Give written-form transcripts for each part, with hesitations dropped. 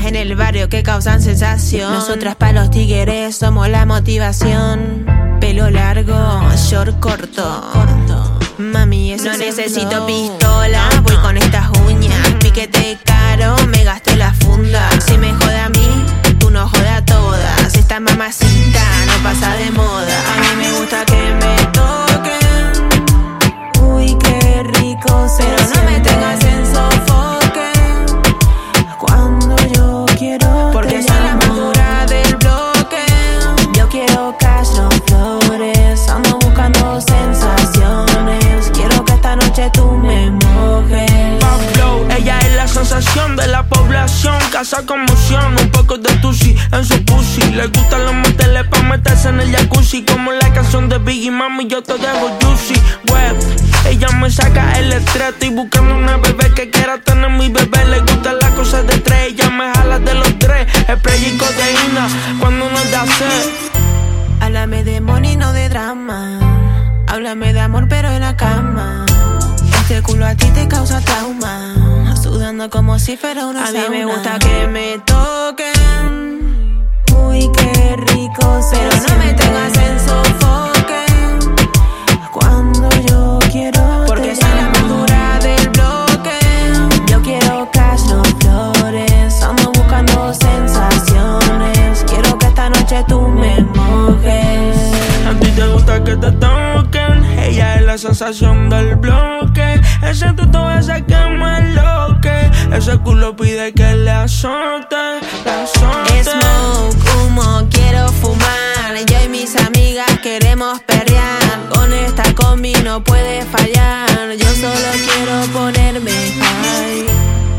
en el barrio que causan sensación. Nosotras pa' los tigres somos la motivación. Pelo largo, short corto. Mami, eso no necesito pistola, voy con estas uñas. Piquete caro, me gasté la funda. Si me jode a mí, tú no jode a todas. Esta mamacita no pasa de moda. A mí me gusta que me toquen. Uy, qué rico, pero no me tengas en sofoque. Cuando yo quiero, porque soy la más dura del bloque. Yo quiero cash, no flores. Ando buscando sensaciones. Quiero que esta noche tú me mojes. Pablo, ella es la sensación de la población. Casa conmoción, un poco de tusi en su pussy. Le gustan los moteles pa' meterse en el jacuzzi. Como la canción de Biggie, mami, yo te dejo juicy. Web, ella me saca el estrés. Estoy buscando una bebé que quiera tener mi bebé. Le gustan las cosas de tres, ella me jala de los tres. Spray y codeína cuando uno da sed. Háblame de money, no de drama. Háblame de amor, pero en la cama. Este culo a ti te causa trauma. Sudando como si fuera una sauna. A mí me gusta que me toquen. Uy, qué rico, pero no me tengas en sofoque. Cuando yo quiero, porque soy la más dura del bloque. Yo quiero cash, no flores. Ando buscando sensaciones. Quiero que esta noche tú me mojes. A ti te gusta que te toquen. Ella es la sensación del bloque. Ese tuto ese que me enloque. Ese culo pide que le azote, le azote. Smoke, humo, quiero fumar. Yo y mis amigas queremos perrear. Con esta combi no puede fallar. Yo solo quiero ponerme high.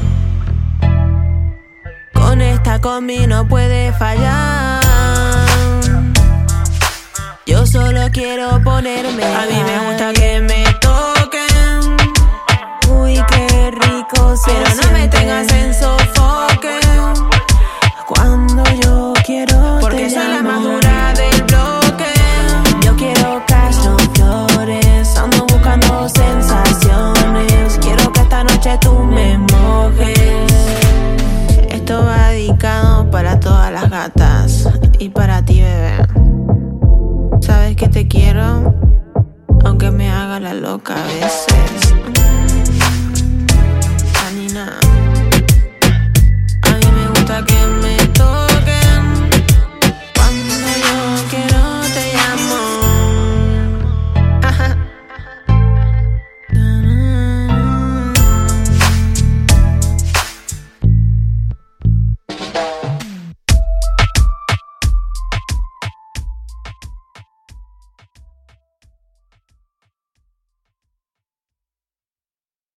Con esta combi no puede fallar. Yo solo quiero ponerme high. A mí me gusta que me toquen. Uy, qué rico, pero no me tengas en sofoque. Cuando yo quiero, porque soy la más dura del bloque. Yo quiero cash, no flores. Ando buscando sensaciones. Quiero que esta noche tú me mojes. Esto va dedicado para todas las gatas y para ti, bebé. Sabes que te quiero, aunque me haga la loca a veces.